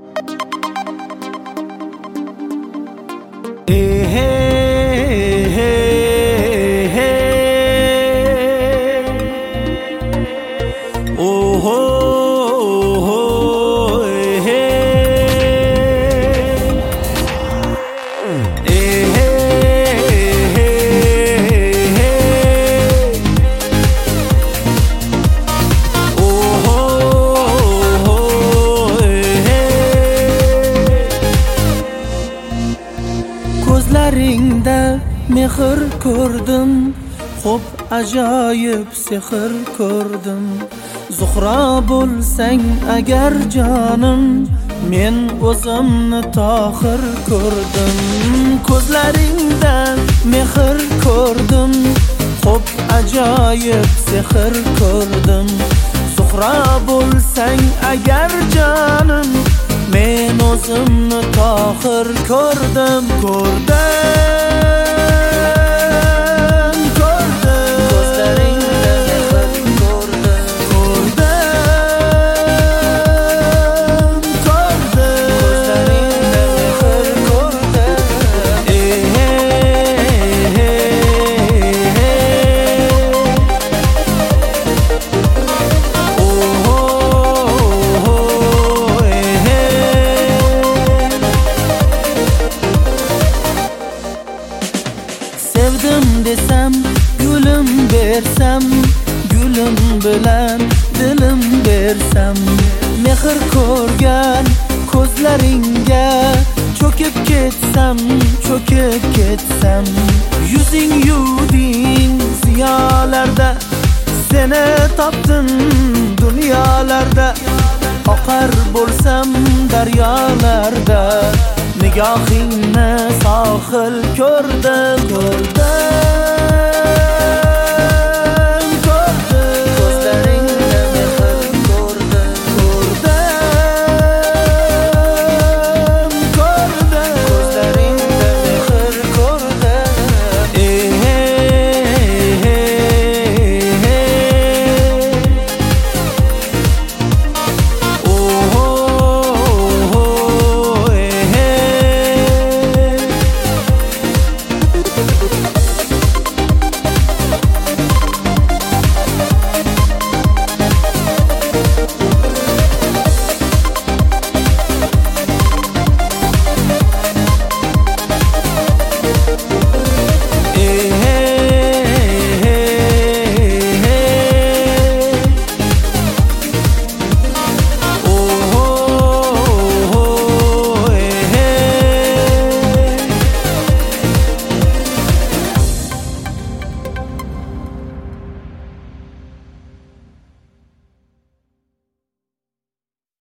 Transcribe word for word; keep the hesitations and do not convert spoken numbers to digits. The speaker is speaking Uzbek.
Ko'zlaringda mehr ko'rdim, xo'p ajoyib sehr ko'rdim. Zuhra bo'lsang agar jonim, men o'zimni tohir ko'rdim. Ko'zlaringda mehr ko'rdim, xo'p ajoyib sehr ko'rdim. Zuhra bo'lsang agar jonim, men o'zimni tohir ko'rdim, ko'rdim, ko'rdim. Ko'zlaringda mehr ko'rdim, ko'rdim, ko'rdim. Ko'zlaringda mehr ko'rdim. Sevdim desem, gülüm bersem, gülüm bilan dilim bersem. Mehr ko'rgan ko'zlaringga cho'kib ketsam, cho'kib ketsam. Yuzing yuding ziyolarda, seni topdim dunyolarda. Oqar bo'lsam daryolarda, nigohingni sohil ko'rdim, ko'rdim.